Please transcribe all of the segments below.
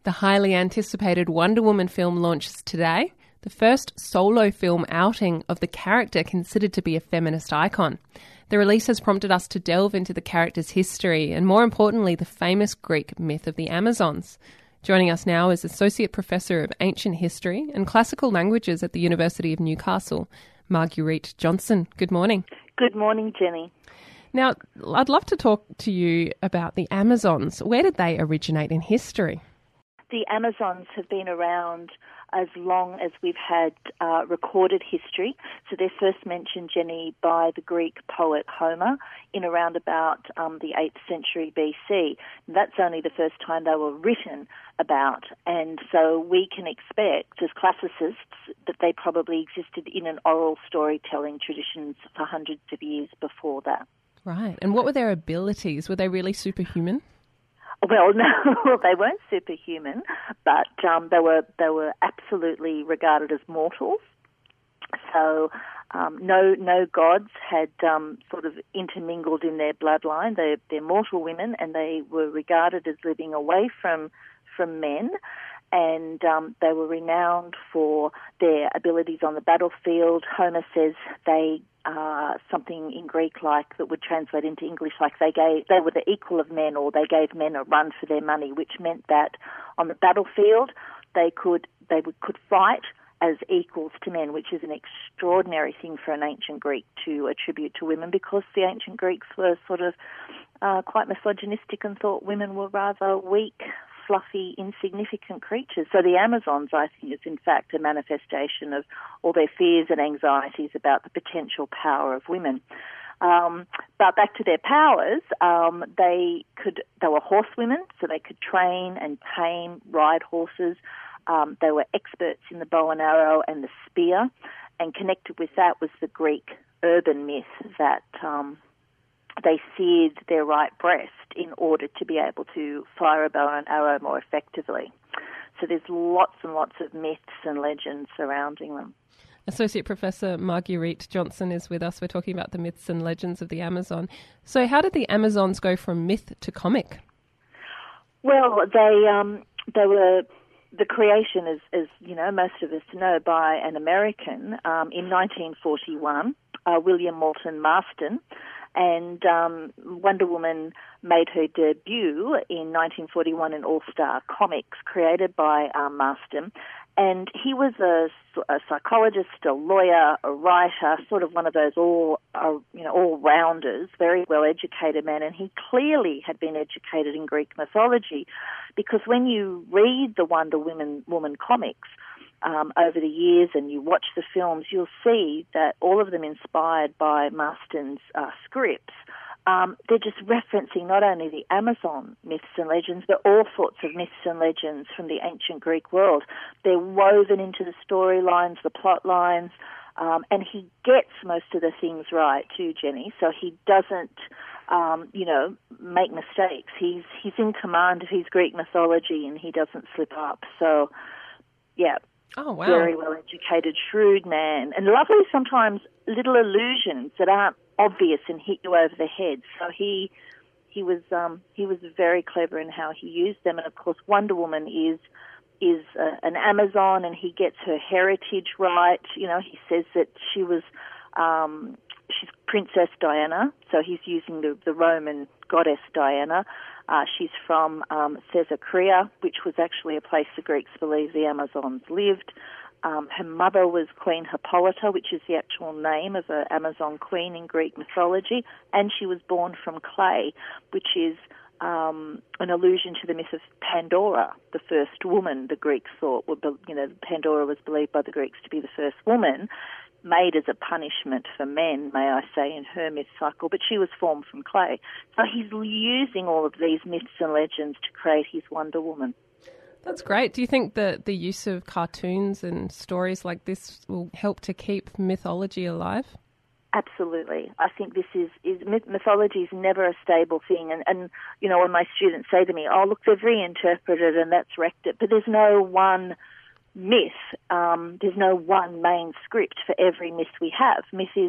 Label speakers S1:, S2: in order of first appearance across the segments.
S1: The highly anticipated Wonder Woman film launches today, the first solo film outing of the character considered to be a feminist icon. The release has prompted us to delve into the character's history and, more importantly, the famous Greek myth of the Amazons. Joining us now is Associate Professor of Ancient History and Classical Languages at the University of Newcastle, Marguerite Johnson. Good morning.
S2: Good morning, Jenny.
S1: Now, I'd love to talk to you about the Amazons. Where did they originate in history?
S2: The Amazons have been around as long as we've had recorded history. So they're first mentioned, Jenny, by the Greek poet Homer in around about the 8th century BC. That's only the first time they were written about, and so we can expect, as classicists, that they probably existed in an oral storytelling traditions for hundreds of years before that.
S1: Right. And what were their abilities? Were they really superhuman?
S2: Well, no, they weren't superhuman, but they were absolutely regarded as mortals. So no gods had sort of intermingled in their bloodline. They're mortal women, and they were regarded as living away from men, and they were renowned for their abilities on the battlefield. Homer says they something in Greek like that would translate into English like they were the equal of men, or they gave men a run for their money, which meant that on the battlefield they could fight as equals to men, which is an extraordinary thing for an ancient Greek to attribute to women, because the ancient Greeks were sort of quite misogynistic and thought women were rather weak, fluffy, insignificant creatures. So the Amazons, I think, is in fact a manifestation of all their fears and anxieties about the potential power of women. But back to their powers, they were horsewomen, so they could train and tame, ride horses. They were experts in the bow and arrow and the spear, and connected with that was the Greek urban myth that they seared their right breast in order to be able to fire a bow and arrow more effectively. So there's lots and lots of myths and legends surrounding them.
S1: Associate Professor Marguerite Johnson is with us. We're talking about the myths and legends of the Amazon. So how did the Amazons go from myth to comic? Well,
S2: they were the creation, as you know, most of us know, by an American in 1941, William Moulton Marston. And Wonder Woman made her debut in 1941 in All-Star Comics, created by Marston. And he was a psychologist, a lawyer, a writer, sort of one of those all-rounders, very well-educated man. And he clearly had been educated in Greek mythology, because when you read the Wonder Woman comics over the years and you watch the films, you'll see that all of them inspired by Marston's scripts. They're just referencing not only the Amazon myths and legends, but all sorts of myths and legends from the ancient Greek world. They're woven into the storylines, the plot lines, and he gets most of the things right too, Jenny. So he doesn't, make mistakes. He's in command of his Greek mythology, and he doesn't slip up. So, yeah.
S1: Oh, wow.
S2: Very well-educated, shrewd man. And lovely sometimes little allusions that aren't obvious and hit you over the head. So he was very clever in how he used them. And, of course, Wonder Woman is an Amazon, and he gets her heritage right. You know, he says that she was she's Princess Diana, so he's using the Roman goddess Diana. She's from Caesarea, which was actually a place the Greeks believe the Amazons lived. Her mother was Queen Hippolyta, which is the actual name of an Amazon queen in Greek mythology, and she was born from clay, which is an allusion to the myth of Pandora, the first woman the Greeks thought Pandora was believed by the Greeks to be the first woman, made as a punishment for men, may I say, in her myth cycle, but she was formed from clay. So he's using all of these myths and legends to create his Wonder Woman.
S1: That's great. Do you think that the use of cartoons and stories like this will help to keep mythology alive?
S2: Absolutely. I think this is mythology is never a stable thing. And you know, when my students say to me, oh, look, they've reinterpreted and that's wrecked it, but there's no one myth. There's no one main script for every myth we have. Myth is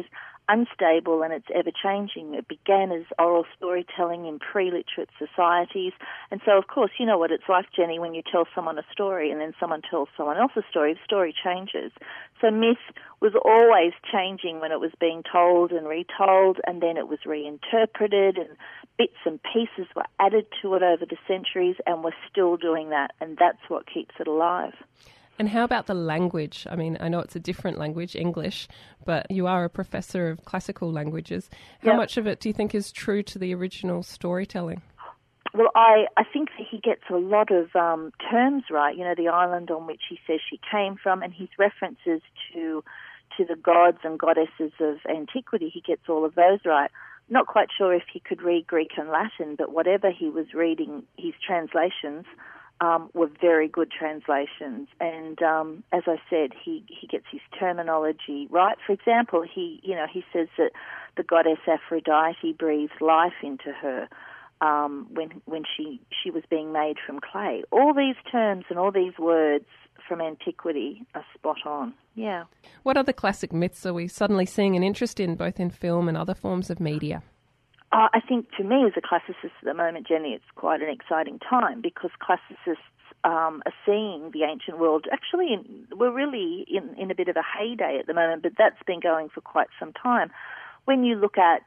S2: unstable and it's ever-changing. It began as oral storytelling in pre-literate societies. And so, of course, you know what it's like, Jenny, when you tell someone a story and then someone tells someone else a story, the story changes. So myth was always changing when it was being told and retold, and then it was reinterpreted, and bits and pieces were added to it over the centuries, and we're still doing that, and that's what keeps it alive.
S1: And how about the language? I mean, I know it's a different language, English, but you are a professor of classical languages. How much of it do you think is true to the original storytelling?
S2: Well, I think that he gets a lot of terms right. You know, the island on which he says she came from, and his references to the gods and goddesses of antiquity, he gets all of those right. Not quite sure if he could read Greek and Latin, but whatever he was reading, his translations were very good translations. And as I said, he gets his terminology right. For example, he says that the goddess Aphrodite breathed life into her when she was being made from clay. All these terms and all these words from antiquity are spot on. Yeah.
S1: What other classic myths are we suddenly seeing an interest in, both in film and other forms of media?
S2: I think to me as a classicist at the moment, Jenny, it's quite an exciting time because classicists are seeing the ancient world. Actually, we're really in a bit of a heyday at the moment, but that's been going for quite some time. When you look at,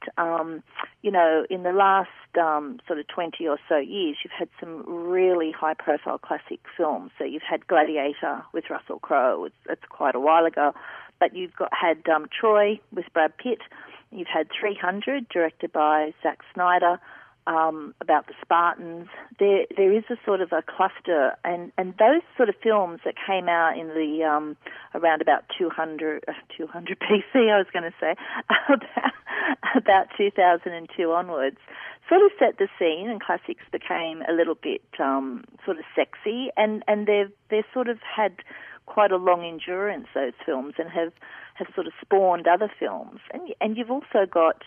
S2: in the last sort of 20 or so years, you've had some really high-profile classic films. So you've had Gladiator with Russell Crowe. It's quite a while ago. But you've had Troy with Brad Pitt. You've had 300, directed by Zack Snyder, about the Spartans. There is a sort of a cluster, and those sort of films that came out in the around about 200 BC, I was going to say, about 2002 onwards, sort of set the scene, and classics became a little bit sort of sexy, and they've sort of had quite a long endurance, those films, and have sort of spawned other films. And you've also got,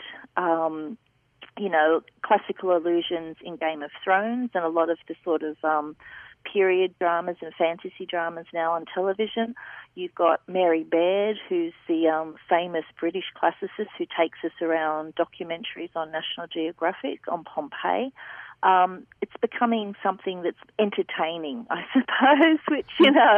S2: classical allusions in Game of Thrones and a lot of the sort of period dramas and fantasy dramas now on television. You've got Mary Baird, who's the famous British classicist who takes us around documentaries on National Geographic on Pompeii. It's becoming something that's entertaining, I suppose, which,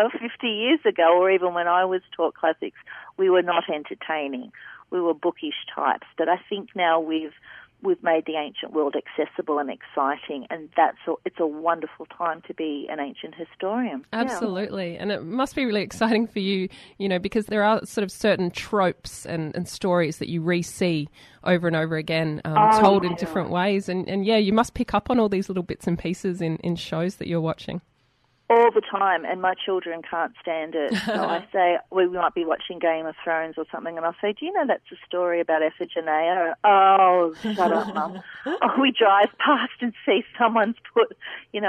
S2: 50 years ago, or even when I was taught classics, we were not entertaining. We were bookish types. But I think now we've made the ancient world accessible and exciting, and it's a wonderful time to be an ancient historian.
S1: Absolutely. Yeah. And it must be really exciting for you, because there are sort of certain tropes and stories that you re-see over and over again, told in different ways. And you must pick up on all these little bits and pieces in shows that you're watching.
S2: All the time, and my children can't stand it. So I say, we might be watching Game of Thrones or something, and I'll say, do you know that's a story about Iphigenia? Oh, shut up, Mum. We drive past and see someone's put,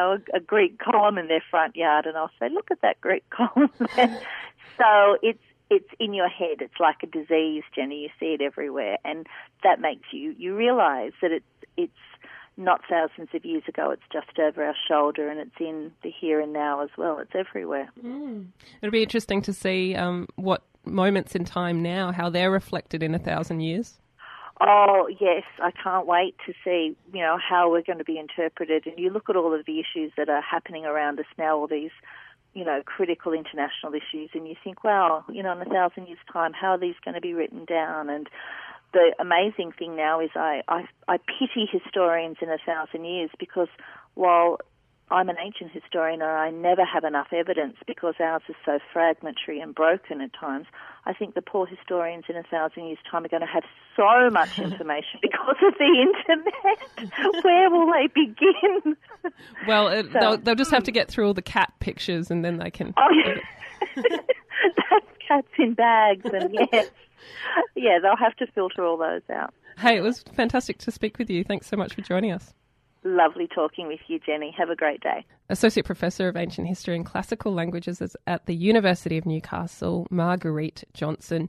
S2: a Greek column in their front yard, and I'll say, look at that Greek column there. So it's in your head. It's like a disease, Jenny. You see it everywhere, and that makes you realise that it's not thousands of years ago, it's just over our shoulder, and it's in the here and now as well. It's everywhere.
S1: It'll be interesting to see what moments in time now, how they're reflected in 1,000 years.
S2: Oh, yes, I can't wait to see, how we're going to be interpreted. And you look at all of the issues that are happening around us now, all these, critical international issues, and you think, wow, in 1,000 years' time, how are these going to be written down? And the amazing thing now is I pity historians in 1,000 years, because while I'm an ancient historian and I never have enough evidence because ours is so fragmentary and broken at times, I think the poor historians in 1,000 years' time are going to have so much information because of the internet. Where will they begin?
S1: Well, they'll just have to get through all the cat pictures, and then they can...
S2: Oh, yeah. That's cats in bags, and yes. Yeah, they'll have to filter all those out.
S1: Hey, it was fantastic to speak with you. Thanks so much for joining us.
S2: Lovely talking with you, Jenny. Have a great day.
S1: Associate Professor of Ancient History and Classical Languages at the University of Newcastle, Marguerite Johnson.